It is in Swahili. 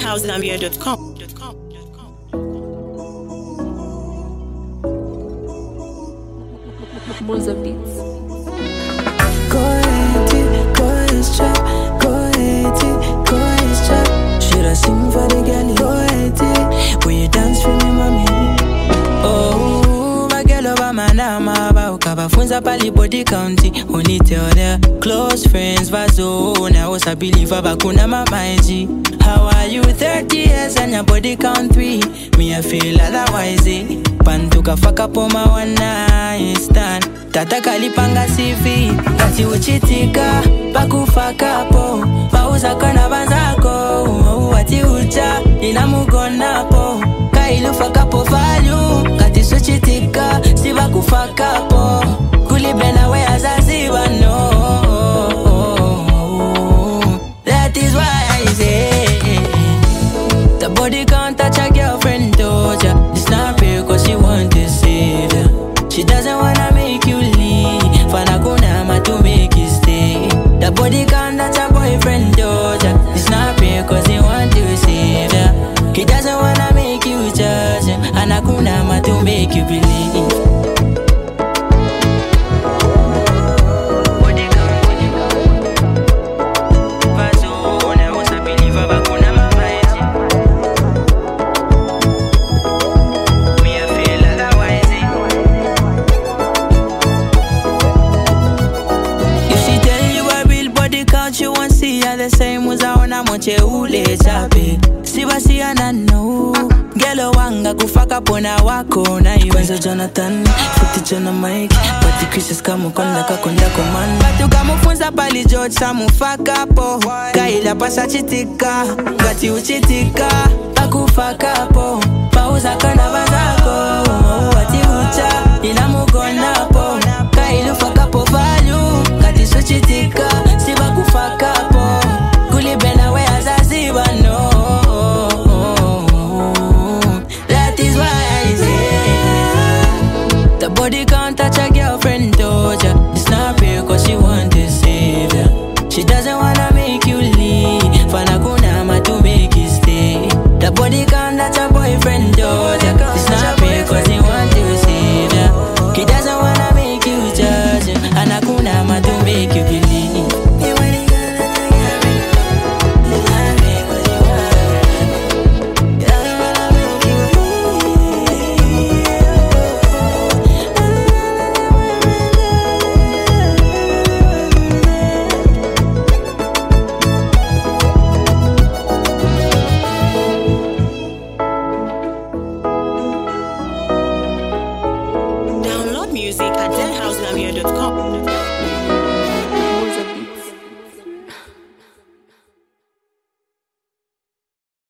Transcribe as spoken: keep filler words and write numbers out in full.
house gambia dot com. Moza Beats. Go ahead, go ahead, chop. Go ahead, go ahead, chop. Should I sing for the girl? Go ahead, will you dance for me, mommy? Oh, my girl over my nama ba ukabafunza pali body county. Only tell their close friends vazo na osa believe abakuna mamaji. How are you thirty years and your body count three? Me I feel otherwise eh. Pantuka fuck up on my one night stand. Tata kalipanga C V kati uchitika pakufaka po pauza kana banzako wati ucha inamugona po kailufa kapo value kati suchitika siba kufaka po kulibena we azaziba no. That is why I say the body can't touch a girlfriend doja. It's not real cause she want to save ya. She doesn't wanna make you leave. Fanakunama to make you stay. The body can't touch a boyfriend doja. It's not real cause he want to save ya. He doesn't wanna make you judge. Anakunama to make you believe. You won't see her the same was I wanna moche ule chape. Sibasi anano Gelo wanga kufaka pona wako na iwe Kwanza Jonathan, futi Jona Mike Pati Christians kamu konda kakonda koman Batu kamufunza pali George samu faka po Kaila pasa chitika, gati uchitika Pakufaka po, pauza kana bazako Wati ucha, inamugona po Kailu faka po value, gati suchitika Siba kufaka po, kulibena we azaziba no. That is why I say the body can't touch a girlfriend doja. It's not real cause she want to save ya. She doesn't wanna make you leave. Fanakunama to make you stay. The body can't touch a boyfriend doja. It's not real cause he want to save ya. He doesn't wanna make you judge. Anakunama to make you believe. Download music at zen house gambia dot com.